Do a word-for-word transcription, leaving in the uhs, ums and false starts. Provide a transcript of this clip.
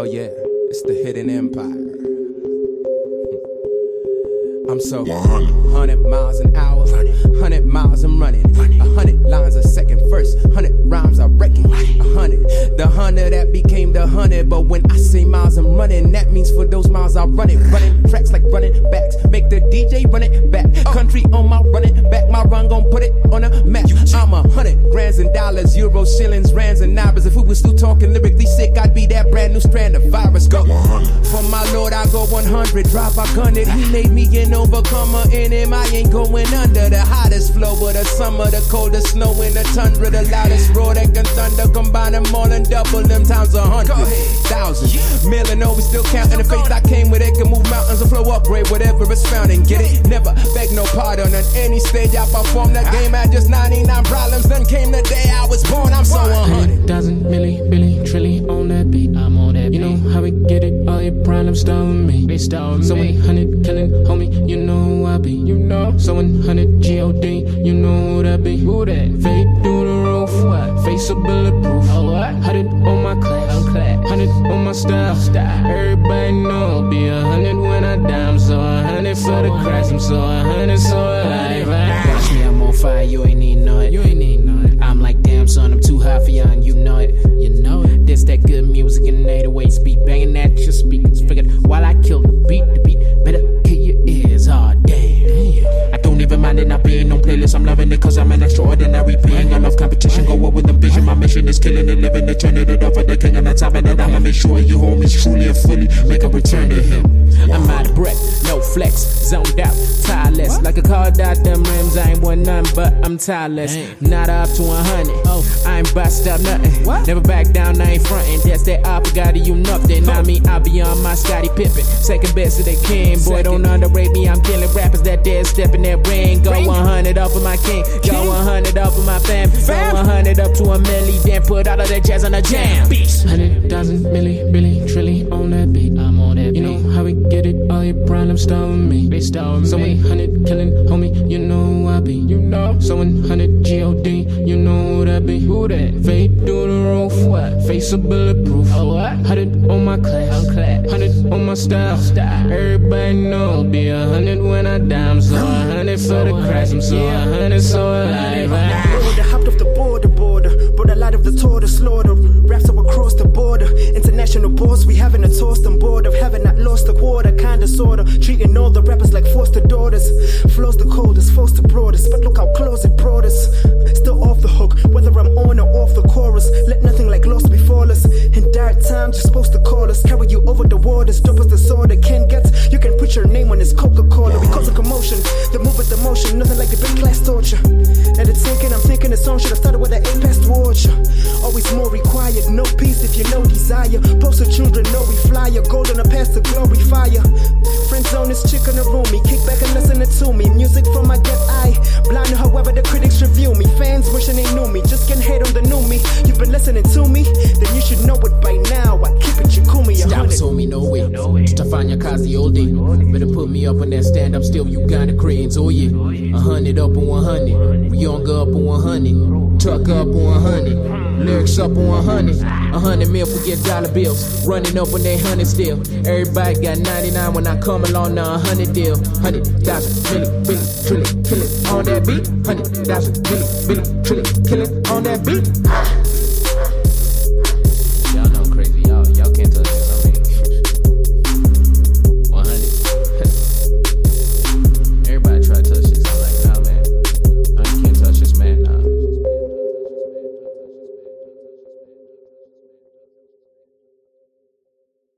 Oh yeah, it's the Hidden Empire. I'm so one hundred miles an hour, one hundred miles I'm running, one hundred lines a second, first one hundred rhymes I reckon, one hundred, the one hundred that became the one hundred, but when I say miles I'm running, that means for those miles I run it, running tracks like running backs, make the D J run it back, country on my running back, my run gon' put it on a map, I'm a hundred, grands and dollars, euros, shillings, rands and nobbers, if we was still talking lyrically sick, I'd be that brand new strand of virus, go, for my lord I go one hundred, drive I gun it, he made me an overcomer in him, I ain't going under, the hottest flow of the summer, the coldest snow in the tundra, the loudest roar that can thunder, combine them all and double them times a hundred, thousand, million, always still counting, the faith I came with, it can move mountains and flow upgrade, whatever it's found and get it, never beg no pardon, on any stage I perform the game, had just ninety-nine problems, then came the day I was born, I'm so one hundred. Thousand, milli, billy, trillion on that beat, I'm on that beat, you know how we get it, all your problems start with me, they start with so me, so one hundred killing, homie, you know who I be, you know, so one hundred G O D, you know who that be, who that, fade through the roof, what, face a bulletproof, oh what, one hundred on my class, on class, one hundred on my style, style, everybody know, I'll be a hundred when I die, I'm so a hundred for the crash, I'm so a hundred, so alive, watch me, I'm on fire, you ain't even know it, you ain't even know it, I'm like damn son, I'm too high for you and you know it, you know it, this that good music and eight oh eight beat, banging at your speakers, figured while I kill the beat, the beat, better kill your ears, oh damn, I don't even mind it not being on playlist, I'm loving it cause I'm an extraordinary being, I love competition, go up with ambition, my mission is killing it, living it, turning it over the king and the top, and then I'ma make sure you homies truly and fully make a return to him. I'm out of breath, no flex, zoned out, tireless, like a car out them rims, I ain't want none but I'm tireless, not up to one hundred, oh, I ain't bust up nothing, what? Never back down, I ain't frontin', that's that opportunity, you nothing, I mean I be on my Scottie Pippen, second best of the king, boy don't underrate me, I'm killing rappers that dead step in that ring, go one hundred up for my king, go one hundred up for my fam, go one hundred up to a milli, then put all of that jazz on the jam, beats, one hundred thousand, milli, billy, trillion on that beat, I'm on that beat, you know how we get it, all your problems start with me, they start with so me, so one hundred killing, homie, you know who I be, you know, so one hundred G O D, you know who that be, who that, fade through the roof, what, face a bulletproof, oh what, one hundred on my class, on class, one hundred on my style, style, everybody know, I'll be a hundred when I die, I'm so a hundred for the crash, I'm so a hundred, so alive, I hopped off the border, border, brought a lot of the tour to slaughter, raps up across the border, international boss, we having a toast on board of having not lost a quarter, kinda sorta, treating all the rappers like foster daughters, flows the coldest, flows the broadest, but look how close it brought us, still off the hook, whether I'm on or off the chorus, let nothing like lost befall us, in dark times you're supposed to call us, carry you over the waters, dope as the sword that Ken gets, you can put your name on this Coca-Cola, we cause a commotion, the move with the motion, nothing like the big class torture, and it's thinking, I'm thinking the song should have started with an eight past watch, always more required, no peace if you know desire, poster children know we flyer, golden a past the glory fire, friend zone is chick in the room, me kick back and listen to me, music from my gut eye, blind however the critics review me, fans wishing they knew me, just can hate on the new me, you've been listening to me, then you should know it by now, I keep it Yakumi a hundred. Stop, me no way, no way. Stefania Kazi all day, better put me up on that stand up, still Uganda cranes, oh yeah, a hundred up on one hundred, Younger up on one hundred, Tuck up on one hundred, lyrics up on one hundred, a hundred mil forget dollar bills, running up on that hundred still, everybody got ninety-nine when I come along now a hundred deal, hundred thousand, million, billion, trillion, killing on that beat, hundred thousand, million, billion, trillion, killing on that beat.